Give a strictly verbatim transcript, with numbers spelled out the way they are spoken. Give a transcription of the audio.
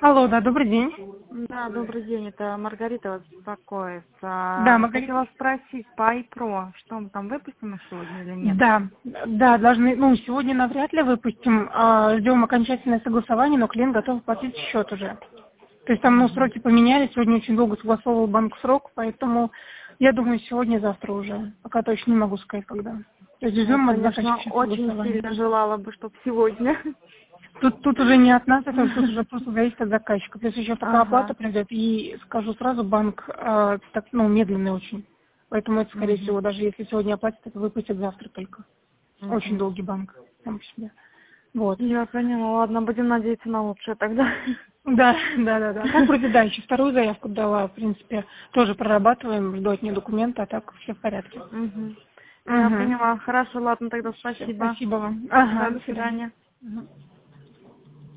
Алло, да, добрый день. Да, добрый день, это Маргарита вас беспокоит. Да, А, Маргарита. Хотела спросить по iPro, что мы там выпустим сегодня или нет? Да, да, должны, ну, сегодня навряд ли выпустим, а, ждем окончательное согласование, но клиент готов платить счет уже. То есть там, ну, сроки поменялись, сегодня очень долго согласовывал банк срок, поэтому я думаю, сегодня-завтра уже, пока точно не могу сказать, когда. То есть Я, ждем от конечно, заказчика очень согласования. сильно желала бы, чтобы сегодня. Тут, тут уже не от нас, это тут уже просто зависит от заказчика. То есть еще пока оплата Ага. придет, и скажу сразу, банк э, так, ну, медленный очень. Поэтому это, скорее Угу. всего, даже если сегодня оплатят, это выпустят завтра только. Очень Угу. долгий банк сам по себе. Вот. Я поняла, ладно, будем надеяться на лучшее тогда. Да, да, да, да. Так вроде да, еще вторую заявку дала, в принципе, тоже прорабатываем, жду от нее документы, а так все в порядке. Угу. Я Угу. поняла. Хорошо, ладно, тогда Все, спасибо. спасибо вам. Да, Ага, до до свидания. свидания. Мгм.